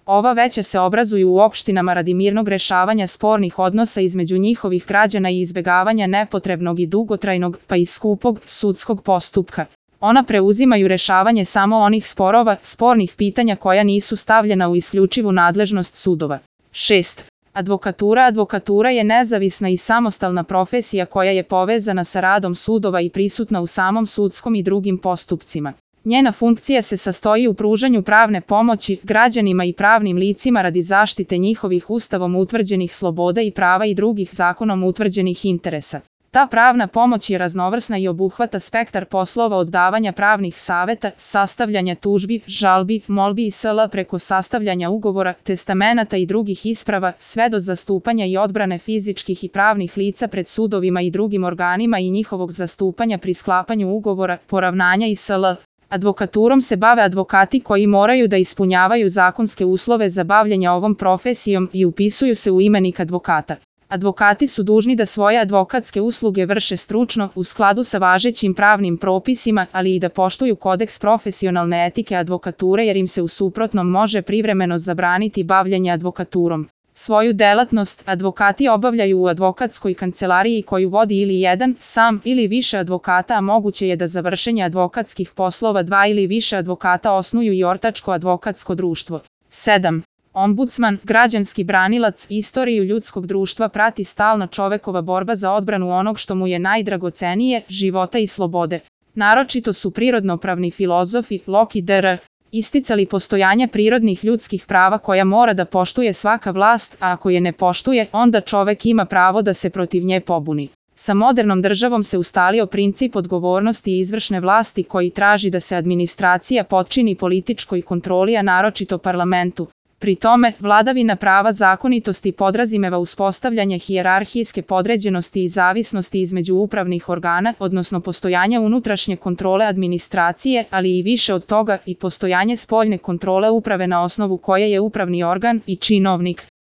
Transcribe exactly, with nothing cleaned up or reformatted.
Ova veća se obrazuju u opštinama radi mirnog rešavanja spornih odnosa između njihovih građana i izbegavanja nepotrebnog i dugotrajnog, pa i skupog, sudskog postupka. Ona preuzimaju rešavanje samo onih sporova, spornih pitanja koja nisu stavljena u isključivu nadležnost sudova. šest. Advokatura Advokatura je nezavisna i samostalna profesija koja je povezana sa radom sudova i prisutna u samom sudskom i drugim postupcima. Njena funkcija se sastoji u pružanju pravne pomoći građanima i pravnim licima radi zaštite njihovih ustavom utvrđenih sloboda i prava i drugih zakonom utvrđenih interesa. Ta pravna pomoć je raznovrsna i obuhvata spektar poslova od davanja pravnih saveta, sastavljanja tužbi, žalbi, molbi i sl. Preko sastavljanja ugovora, testamenata i drugih isprava, sve do zastupanja i odbrane fizičkih i pravnih lica pred sudovima i drugim organima i njihovog zastupanja pri sklapanju ugovora, poravnanja i sl. Advokaturom se bave advokati koji moraju da ispunjavaju zakonske uslove za bavljenje ovom profesijom i upisuju se u imenik advokata. Advokati su dužni da svoje advokatske usluge vrše stručno, u skladu sa važećim pravnim propisima, ali i da poštuju kodeks profesionalne etike advokature jer im se u suprotnom može privremeno zabraniti bavljenje advokaturom. Svoju delatnost advokati obavljaju u advokatskoj kancelariji koju vodi ili jedan, sam ili više advokata, a moguće je da za vršenje advokatskih poslova dva ili više advokata osnuju i ortačko advokatsko društvo. sedam. Ombudsman, građanski branilac, istoriju ljudskog društva prati stalno čovekova borba za odbranu onog što mu je najdragocenije, života i slobode. Naročito su prirodnopravni filozofi, Locke i dr. isticali postojanje prirodnih ljudskih prava koja mora da poštuje svaka vlast, a ako je ne poštuje, onda čovek ima pravo da se protiv nje pobuni. Sa modernom državom se ustalio princip odgovornosti izvršne vlasti koji traži da se administracija potčini političkoj kontroli, a naročito parlamentu. Pri tome, vladavina prava zakonitosti podrazumeva uspostavljanje hijerarhijske podređenosti i zavisnosti između upravnih organa, odnosno postojanje unutrašnje kontrole administracije, ali i više od toga i postojanje spoljne kontrole uprave na osnovu koje je upravni organ i činovnik